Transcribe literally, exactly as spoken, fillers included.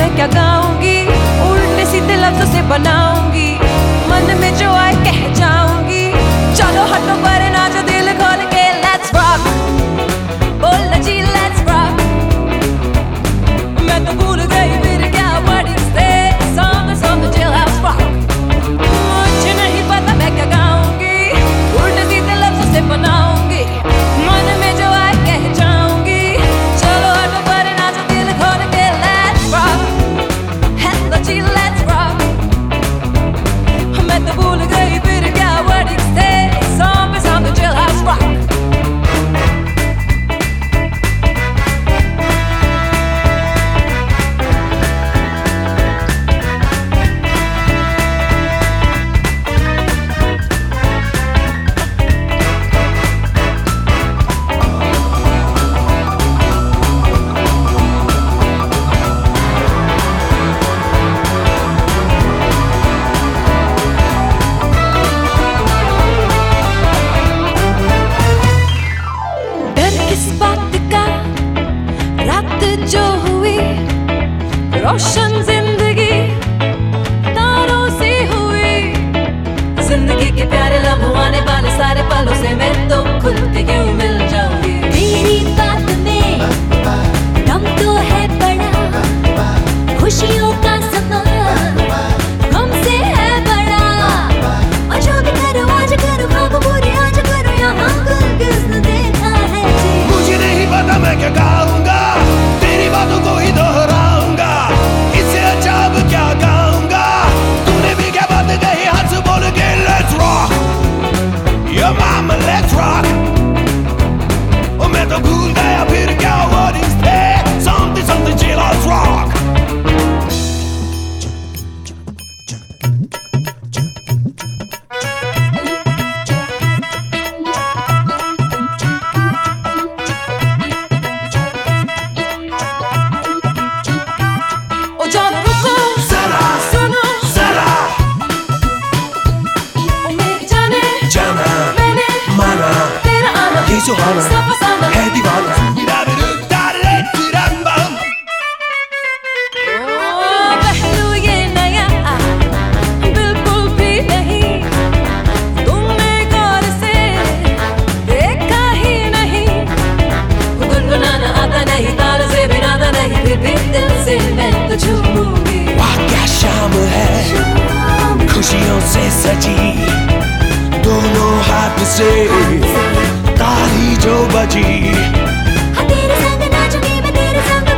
मैं क्या गाऊंगी, उल्टे सीधे लफ्जों से बनाऊंगी, मन में जो आए कह जाऊंगी। चलो हटो पर नाचो दिल खोल के, लेट्स रॉक, बोल जी लेट्स रॉक। मैं तो भूल गई फिर क्या वर्डिंग थे, song song chill house rock. मुझे नहीं पता मैं क्या गाऊंगी, उल्टे सीधे लफ्जों से बनाऊंगी, मन में जो आए कह जाऊंगी। चलो हटो पर नाचो दिल खोल के, let's rock, hello ji let's rock. मैं तो भूल गई फिर क्या वर्डिंग थे, song song chill house rock. जो हुई रोशन जिंदगी तारों से हुई, जिंदगी के प्यारे लम्हों आने वाले सारे पलों से मैं तो खुद के क्यों मिल जाऊंगी। तेरी बात में दम तो है बड़ा, खुशियों का समा हमसे है बड़ा। और जो भी करो आज करो, ख्वाब पूरे आज करो, यहाँ कुल किसने देखा है जी। मुझे नहीं पता मैं क्या गाऊंगा, तेरी बातों को ही दोहराऊंगा, इससे अच्छा अब क्या गाऊंगा। तूने भी क्या बात कही, हाथ से बोल के लेट्स रॉक, यो मामा लेट्स रॉक। ओ मैं तो भूल गया फिर क्या वर्डिंग्स थे, something something chill house rock. सुहाना है दीवाना, पहलू ये नया बिल्कुल भी नहीं, तुमने गौर से देखा ही नहीं। गुनगुनाना आता नहीं, ताल से भी नाता नहीं, फिर भी दिल से मैं तो झूमूंगी। वाह क्या शाम है, खुशियों से सजी, दोनों हाथ से ताली जो बजी। हाँ तेरे संग नाचूंगी मैं, तेरे संग